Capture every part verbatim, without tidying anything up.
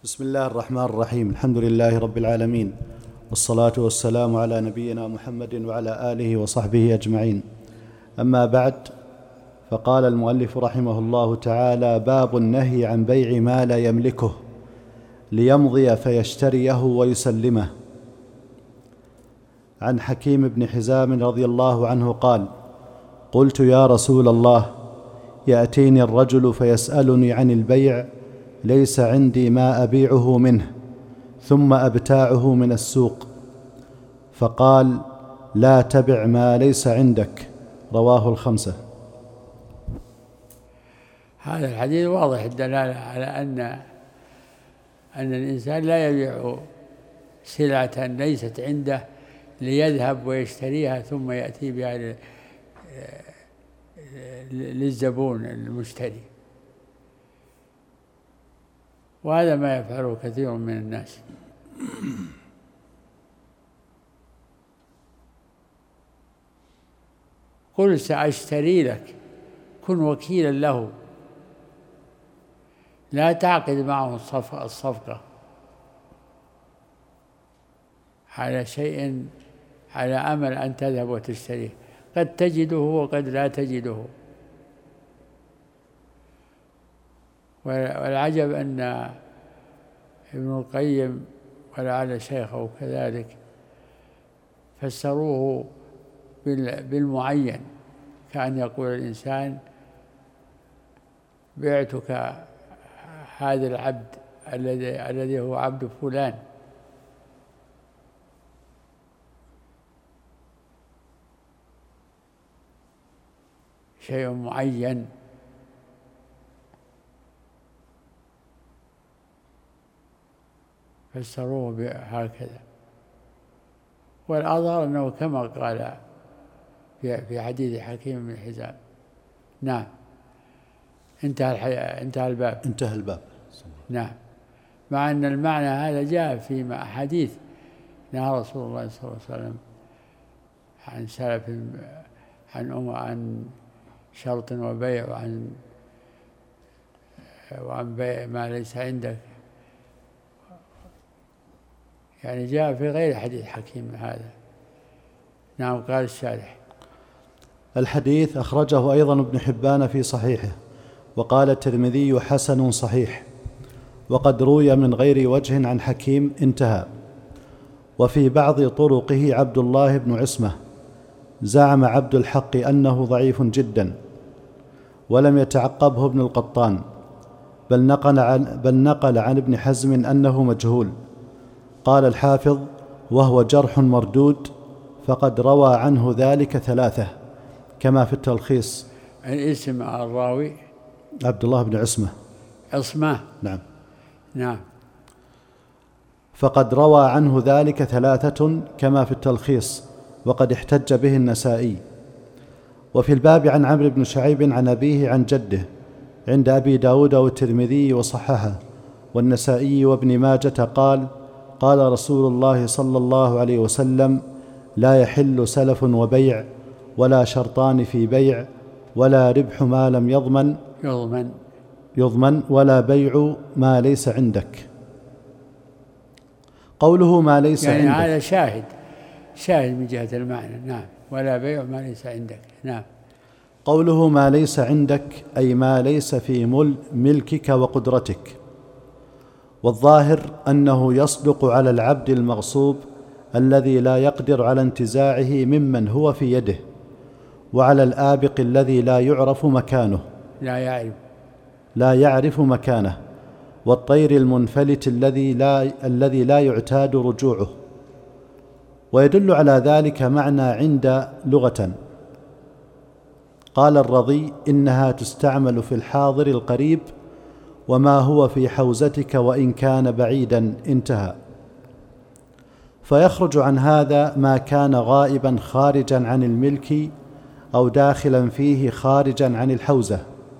بسم الله الرحمن الرحيم. الحمد لله رب العالمين، والصلاة والسلام على نبينا محمد وعلى آله وصحبه أجمعين. أما بعد، فقال المؤلف رحمه الله تعالى: باب النهي عن بيع ما لا يملكه ليمضي فيشتريه ويسلمه. عن حكيم بن حزام رضي الله عنه قال: قلت يا رسول الله، يأتيني الرجل فيسألني عن البيع، ليس عندي ما أبيعه منه، ثم أبتاعه من السوق. فقال: لا تبع ما ليس عندك. رواه الخمسة. هذا الحديث واضح الدلالة على أن أن الإنسان لا يبيع سلعة ليست عنده ليذهب ويشتريها ثم يأتي بها للزبون المشتري، وهذا ما يفعله كثير من الناس. قل سأشتري لك، كن وكيلا له، لا تعقد معه الصفقة على شيء على أمل أن تذهب وتشتريه، قد تجده وقد لا تجده. والعجب أن ابن القيم ولعل شيخه كذلك فسروه بالمعين، كأن يقول الإنسان: بعتك هذا العبد الذي الذي هو عبد فلان، شيء معين. فسروه هكذا، والأظهر أنه كما قال في حديث حكيم بن حزام. نعم. انتهى انتهى الباب انتهى الباب نعم. مع أن المعنى هذا جاء في أحاديث نهى رسول الله صلى الله عليه وسلم عن سلف، عن أم عن شرط وبيع، وعن وعن بيع ما ليس عندك، يعني جاء في غير حديث حكيم هذا. نعم. قال الشارح: الحديث أخرجه أيضا ابن حبان في صحيحه، وقال الترمذي: حسن صحيح، وقد روي من غير وجه عن حكيم. انتهى. وفي بعض طرقه عبد الله بن عصمة. زعم عبد الحق أنه ضعيف جدا، ولم يتعقبه ابن القطان، بل نقل عن, بل نقل عن ابن حزم أنه مجهول. قال الحافظ: وهو جرح مردود، فقد روى عنه ذلك ثلاثة كما في التلخيص. الاسم الراوي عبد الله بن عصمة. عصمة. نعم. نعم. فقد روى عنه ذلك ثلاثة كما في التلخيص، وقد احتج به النسائي. وفي الباب عن عمرو بن شعيب عن أبيه عن جده عند أبي داود والترمذي وصححه والنسائي وابن ماجة قال: قال رسول الله صلى الله عليه وسلم: لا يحل سلف وبيع، ولا شرطان في بيع، ولا ربح ما لم يضمن يضمن يضمن ولا بيع ما ليس عندك. قوله ما ليس يعني عندك هذا شاهد شاهد من جهة المعنى. نعم. ولا بيع ما ليس عندك. نعم. قوله ما ليس عندك أي ما ليس في ملكك وقدرتك. والظاهر أنه يصدق على العبد المغصوب الذي لا يقدر على انتزاعه ممن هو في يده، وعلى الآبق الذي لا يعرف مكانه لا يعرف لا يعرف مكانه، والطير المنفلت الذي لا الذي لا يعتاد رجوعه. ويدل على ذلك معنى عند لغة. قال الرضي: إنها تستعمل في الحاضر القريب وما هو في حوزتك وإن كان بعيدا. انتهى. فيخرج عن هذا ما كان غائبا خارجا عن الملك أو داخلا فيه خارجا عن الحوزة.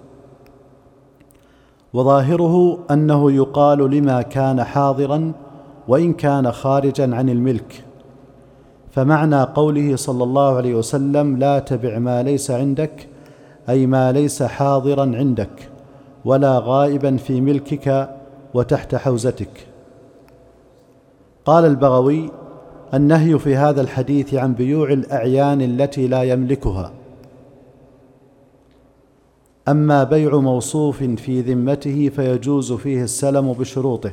وظاهره أنه يقال لما كان حاضرا وإن كان خارجا عن الملك. فمعنى قوله صلى الله عليه وسلم: لا تبع ما ليس عندك، أي ما ليس حاضرا عندك ولا غائبا في ملكك وتحت حوزتك. قال البغوي: النهي في هذا الحديث عن بيوع الأعيان التي لا يملكها. أما بيع موصوف في ذمته فيجوز فيه السلم بشروطه،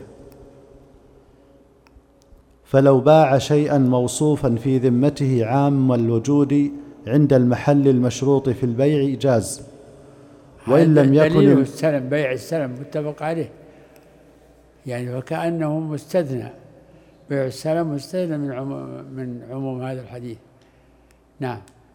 فلو باع شيئا موصوفا في ذمته عام الوجود عند المحل المشروط في البيع جاز، وإن لم يكن السلم بيع السلم متفق عليه، يعني وكأنه مستثنى، بيع السلم مستثنى من عموم من عموم هذا الحديث. نعم.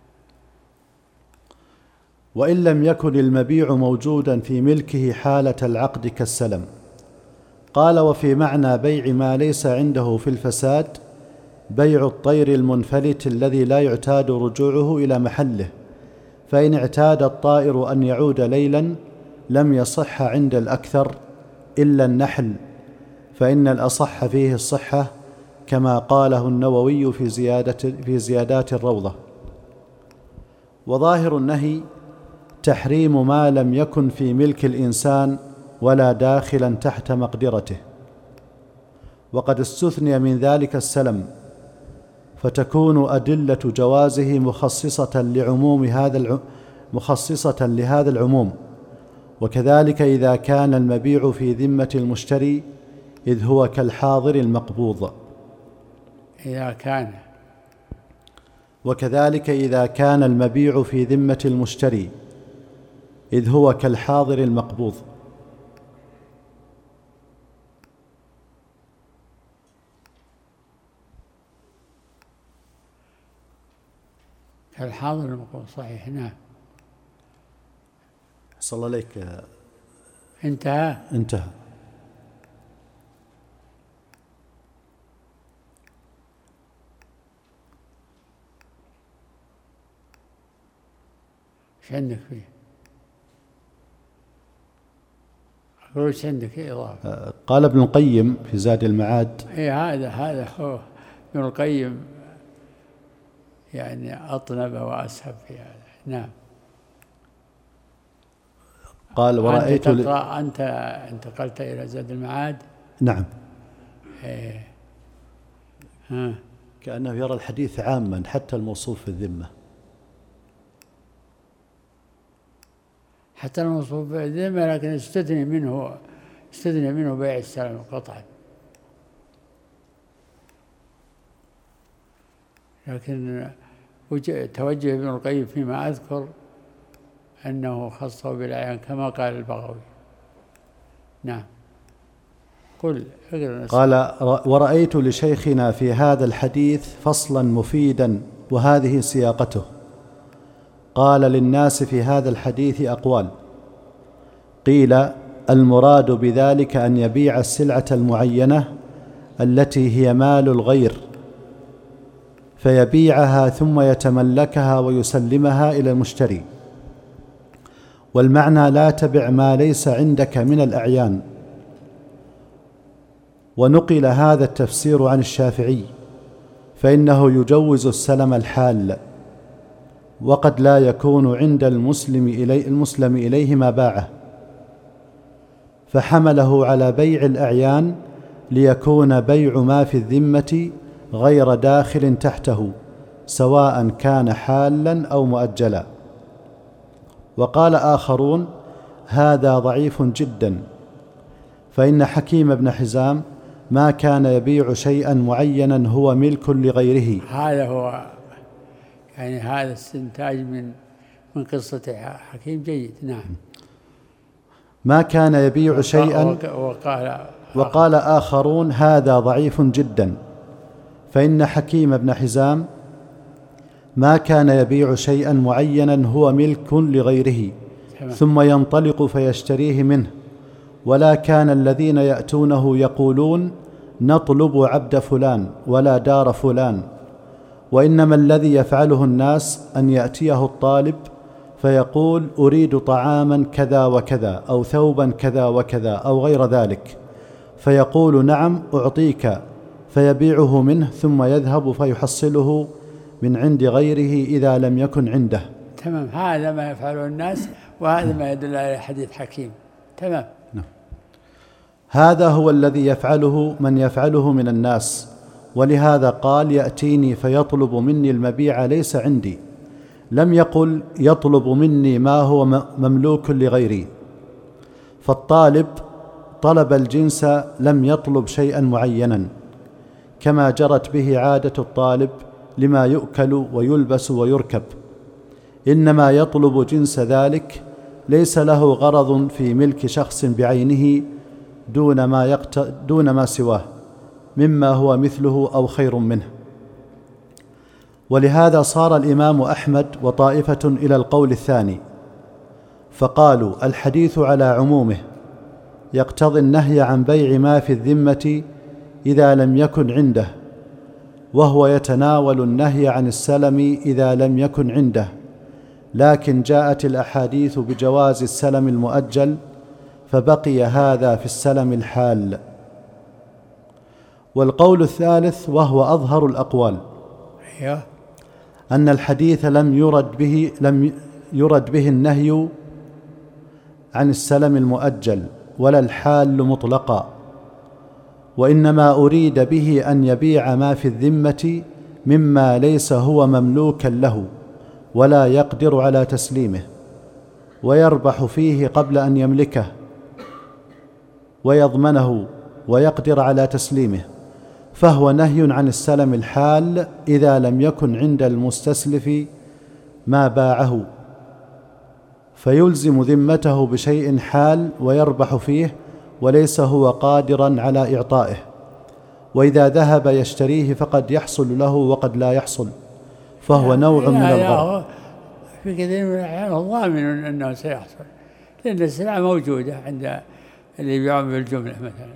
وإن لم يكن المبيع موجودا في ملكه حالة العقد كالسلم. قال: وفي معنى بيع ما ليس عنده في الفساد بيع الطير المنفلت الذي لا يعتاد رجوعه إلى محله، فإن اعتاد الطائر أن يعود ليلا لم يصح عند الأكثر إلا النحل، فإن الأصح فيه الصحة، كما قاله النووي في زيادة في زيادات الروضة. وظاهر النهي تحريم ما لم يكن في ملك الإنسان ولا داخلا تحت مقدرته، وقد استثني من ذلك السلم، فتكون أدلة جوازه مخصصة لعموم هذا مخصصة لهذا العموم. وكذلك إذا كان المبيع في ذمة المشتري، إذ هو كالحاضر المقبوض. إذا كان وكذلك إذا كان المبيع في ذمة المشتري، إذ هو كالحاضر المقبوض. كالحاضر المقبوض، صحيح. نعم. صلى الله عليك. انتهى انتهى. ايش عندك فيه؟ أقول ايش عندك إضافة؟ قال ابن القيم في زاد المعاد: اي هذا هذا هو ابن القيم، يعني أطنب وأسهب في هذا. نعم. قال: ورأيت أنت, تقرأ أنت انتقلت إلى زاد المعاد. نعم. إيه. ها. كأنه يرى الحديث عاما حتى الموصوف في الذمة، حتى الموصوف في الذمة، لكن استثني منه استثني منه بيع السلم قطعا. لكن توجه ابن القيم فيما أذكر أنه خصه بالأعيان كما قال البغوي. نعم. قل. قال: ورأيت لشيخنا في هذا الحديث فصلا مفيدا، وهذه سياقته. قال: للناس في هذا الحديث أقوال. قيل: المراد بذلك أن يبيع السلعة المعينة التي هي مال الغير، فيبيعها ثم يتملكها ويسلمها إلى المشتري. والمعنى: لا تبع ما ليس عندك من الأعيان. ونقل هذا التفسير عن الشافعي، فإنه يجوز السلم الحال، وقد لا يكون عند المسلم إليه, المسلم إليه ما باعه، فحمله على بيع الأعيان ليكون بيع ما في الذمة غير داخل تحته، سواء كان حالا أو مؤجلا. وقال آخرون: هذا ضعيف جدا، فإن حكيم بن حزام ما كان يبيع شيئا معينا هو ملك لغيره. هذا هو، يعني هذا استنتاج من من قصة حكيم جيد. نعم. ما كان يبيع شيئا. وقال وقال آخرون: هذا ضعيف جدا، فإن حكيم بن حزام ما كان يبيع شيئا معينا هو ملك لغيره ثم ينطلق فيشتريه منه، ولا كان الذين يأتونه يقولون: نطلب عبد فلان ولا دار فلان، وإنما الذي يفعله الناس أن يأتيه الطالب فيقول: أريد طعاما كذا وكذا، أو ثوبا كذا وكذا، أو غير ذلك، فيقول: نعم أعطيك، فيبيعه منه ثم يذهب فيحصله من عند غيره إذا لم يكن عنده. تمام. هذا ما يفعله الناس، وهذا ما يدل على حديث حكيم. تمام. هذا هو الذي يفعله من يفعله من الناس، ولهذا قال: يأتيني فيطلب مني المبيع ليس عندي، لم يقل يطلب مني ما هو مملوك لغيري. فالطالب طلب الجنس، لم يطلب شيئا معينا، كما جرت به عادة الطالب لما يؤكل ويلبس ويركب، إنما يطلب جنس ذلك، ليس له غرض في ملك شخص بعينه دون ما, يقت... دون ما سواه مما هو مثله أو خير منه. ولهذا صار الإمام أحمد وطائفة إلى القول الثاني، فقالوا: الحديث على عمومه يقتضي النهي عن بيع ما في الذمة إذا لم يكن عنده، وهو يتناول النهي عن السلم إذا لم يكن عنده، لكن جاءت الأحاديث بجواز السلم المؤجل، فبقي هذا في السلم الحال. والقول الثالث وهو أظهر الأقوال أن الحديث لم يرد به لم يرد به النهي عن السلم المؤجل ولا الحال مطلقا، وإنما أريد به أن يبيع ما في الذمة مما ليس هو مملوكا له ولا يقدر على تسليمه، ويربح فيه قبل أن يملكه ويضمنه ويقدر على تسليمه، فهو نهي عن السلم الحال إذا لم يكن عند المستسلف ما باعه، فيلزم ذمته بشيء حال ويربح فيه وليس هو قادرا على إعطائه، وإذا ذهب يشتريه فقد يحصل له وقد لا يحصل، فهو نوع من الغرر. في كثير من الأحيان هو ضامن أنه سيحصل، لأن السلعة موجودة عند اللي يبيعون بالجملة مثلا.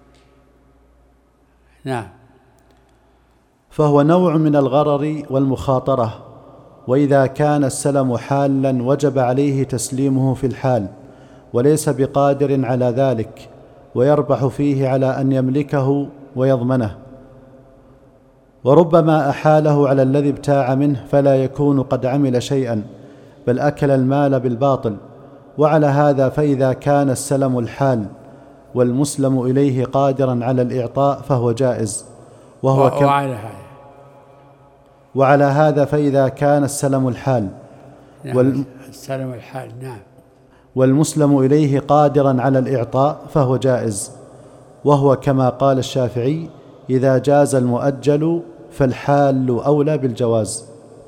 نعم. فهو نوع من الغرر والمخاطرة، وإذا كان السلم حالا وجب عليه تسليمه في الحال، وليس بقادر على ذلك، ويربح فيه على أن يملكه ويضمنه، وربما أحاله على الذي ابتاع منه فلا يكون قد عمل شيئا، بل أكل المال بالباطل. وعلى هذا فإذا كان السلم الحال والمسلم إليه قادرا على الإعطاء فهو جائز، وهو كم وعلى هذا وعلى هذا فإذا كان السلم الحال نعم وال السلم الحال نعم والمسلم إليه قادرا على الإعطاء فهو جائز، وهو كما قال الشافعي: إذا جاز المؤجل فالحال أولى بالجواز.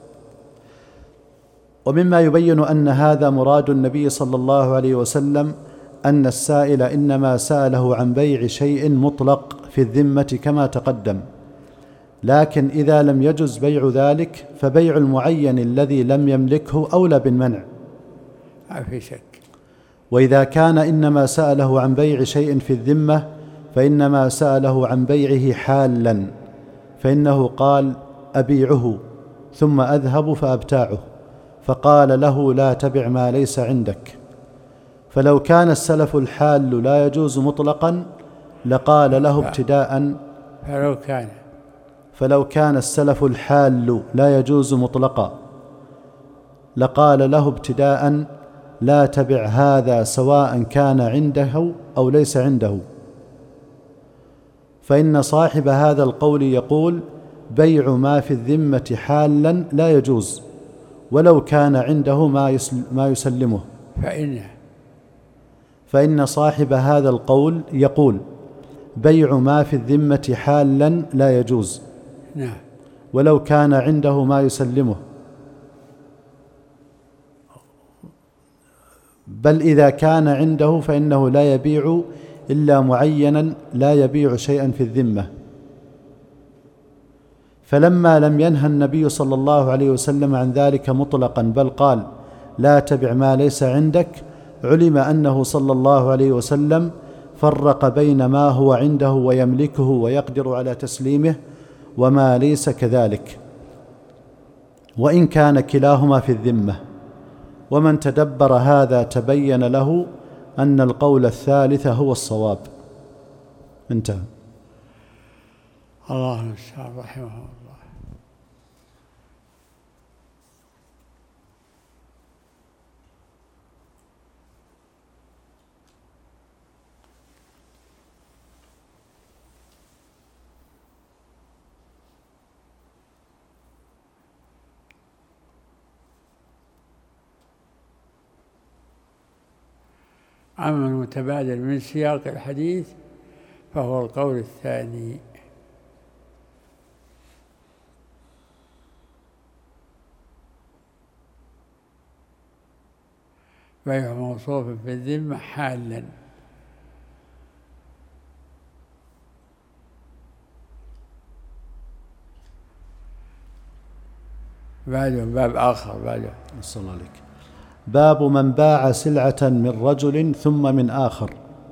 ومما يبين أن هذا مراد النبي صلى الله عليه وسلم أن السائل إنما سأله عن بيع شيء مطلق في الذمة كما تقدم، لكن إذا لم يجز بيع ذلك فبيع المعين الذي لم يملكه أولى بالمنع، ما في شك. وإذا كان إنما سأله عن بيع شيء في الذمة فإنما سأله عن بيعه حالا، فإنه قال: أبيعه ثم أذهب فأبتاعه، فقال له: لا تبع ما ليس عندك. فلو كان السلف الحال لا يجوز مطلقا لقال له ابتداء فلو كان فلو كان السلف الحال لا يجوز مطلقا لقال له ابتداء: لا تبع هذا سواء كان عنده أو ليس عنده. فإن صاحب هذا القول يقول: بيع ما في الذمة حالا لا يجوز ولو كان عنده ما يسلمه. فإن فإن صاحب هذا القول يقول: بيع ما في الذمة حالا لا يجوز نعم ولو كان عنده ما يسلمه، بل إذا كان عنده فإنه لا يبيع إلا معينا لا يبيع شيئا في الذمة. فلما لم ينهى النبي صلى الله عليه وسلم عن ذلك مطلقا بل قال: لا تبع ما ليس عندك، علم أنه صلى الله عليه وسلم فرق بين ما هو عنده ويملكه ويقدر على تسليمه وما ليس كذلك، وإن كان كلاهما في الذمة. ومن تدبر هذا تبين له أن القول الثالث هو الصواب. انتهى. الله المستعان رحمه الله. أما المتبادر من سياق الحديث فهو القول الثاني. بيع موصوف في الذمة حالا. بعده باب آخر بعده. صلى الله عليك. باب من باع سلعة من رجل ثم من آخر.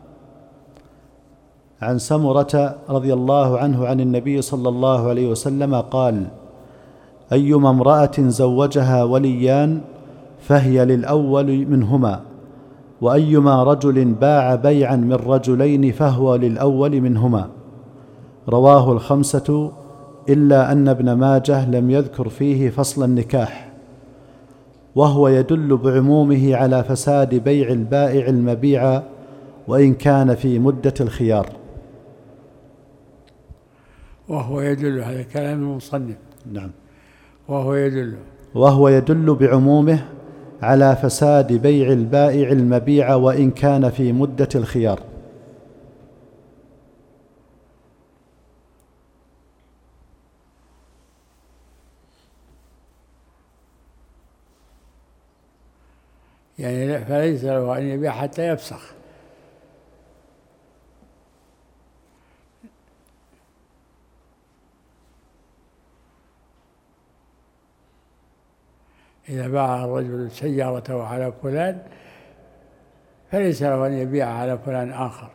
عن سمرة رضي الله عنه عن النبي صلى الله عليه وسلم قال: أيما امرأة زوجها وليان فهي للأول منهما، وأيما رجل باع بيعا من رجلين فهو للأول منهما. رواه الخمسة إلا أن ابن ماجه لم يذكر فيه فصل النكاح، وهو يدل بعمومه على فساد بيع البائع المبيع وإن كان في مدة الخيار. وهو يدل على كلام المصنف. نعم. وهو يدل وهو يدل بعمومه على فساد بيع البائع المبيع وإن كان في مدة الخيار. يعني فليس له أن يبيع حتى يفسخ. إذا باع الرجل سيارته على فلان فليس له أن يبيعها على فلان آخر،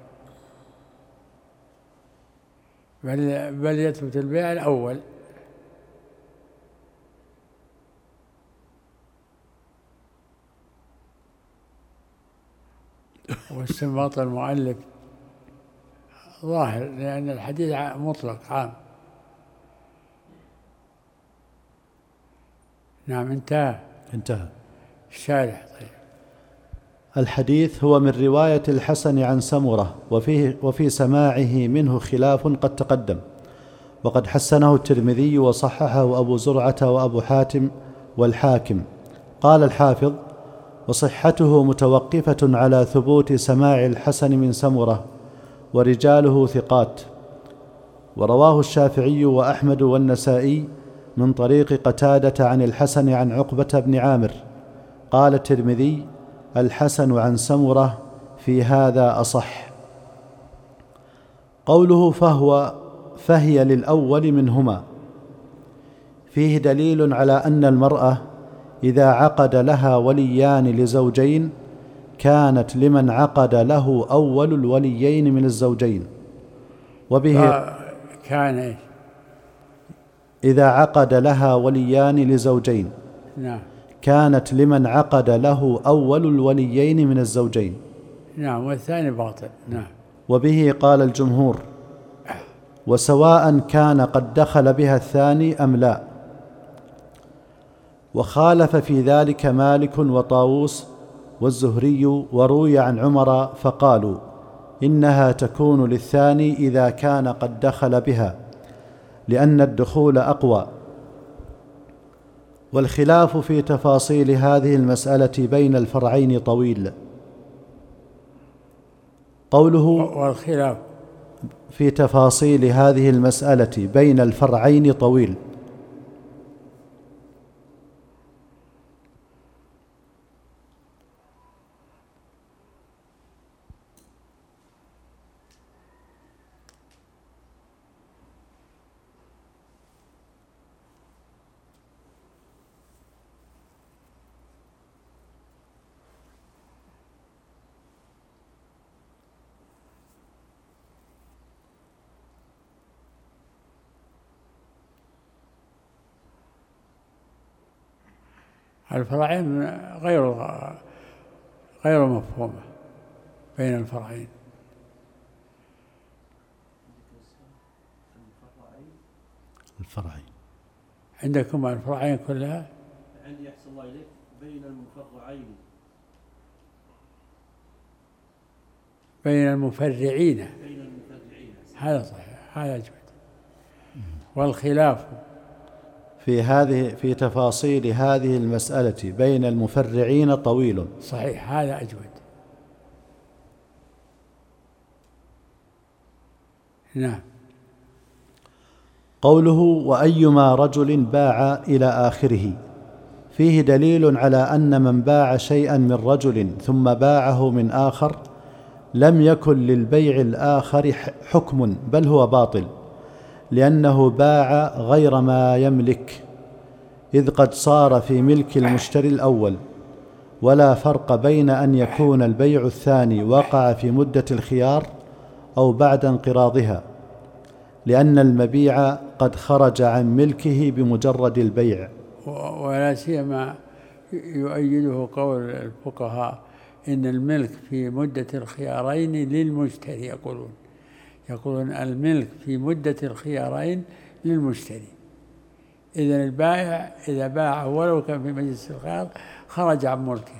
بل, بل يثبت البيع الأول. واستنباط المؤلف ظاهر لأن الحديث مطلق عام. نعم. انتهى انتهى الشارح. طيب. الحديث هو من رواية الحسن عن سمرة، وفيه وفي سماعه منه خلاف قد تقدم، وقد حسنه الترمذي وصححه أبو زرعة وأبو حاتم والحاكم. قال الحافظ: وصحته متوقفة على ثبوت سماع الحسن من سمرة، ورجاله ثقات. ورواه الشافعي وأحمد والنسائي من طريق قتادة عن الحسن عن عقبة بن عامر. قال الترمذي: الحسن عن سمرة في هذا أصح. قوله فهو فهي للأول منهما فيه دليل على أن المرأة إذا عقد لها وليان لزوجين كانت لمن عقد له أول الوليين من الزوجين. وبه كان إذا عقد لها وليان لزوجين نعم كانت لمن عقد له أول الوليين من الزوجين. نعم. والثاني باطل. نعم. وبه قال الجمهور، وسواء كان قد دخل بها الثاني أم لا. وخالف في ذلك مالك وطاووس والزهري، وروي عن عمر فقالوا إنها تكون للثاني إذا كان قد دخل بها، لأن الدخول أقوى. والخلاف في تفاصيل هذه المسألة بين الفرعين طويل. قوله والخلاف في تفاصيل هذه المسألة بين الفرعين طويل. الفرعين غير غير مفهومة بين الفرعين. الفرعين عندكم الفرعين كلها؟ عندي أحسن الله إليك بين المفرعين بين المفرعين بين المفرعين هذا صحيح، هذا أجود. والخلاف في هذه في تفاصيل هذه المسألة بين المفرعين طويل. صحيح، هذا أجود. نعم. قوله وأيما رجل باع إلى آخره فيه دليل على أن من باع شيئا من رجل ثم باعه من آخر لم يكن للبيع الآخر حكم، بل هو باطل، لأنه باع غير ما يملك، إذ قد صار في ملك المشتري الأول، ولا فرق بين أن يكون البيع الثاني وقع في مدة الخيار أو بعد انقراضها، لأن المبيع قد خرج عن ملكه بمجرد البيع. ولا سيما يؤيده قول الفقهاء إن الملك في مدة الخيارين للمشتري، يقولون يقولون الملك في مدة الخيارين للمشتري. إذن البائع إذا باع ولو كان في مجلس الخيار خرج عن ملكه،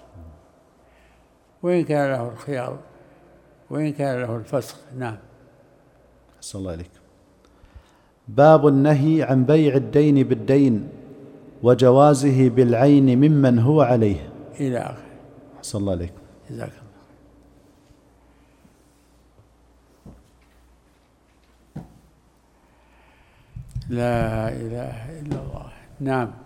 وإن كان له الخيار وإن كان له الفسخ. نعم. أحسن الله عليك. باب النهي عن بيع الدين بالدين وجوازه بالعين ممن هو عليه إلى آخره. أحسن الله عليك. جزاك الله. لا إله إلا الله. نعم.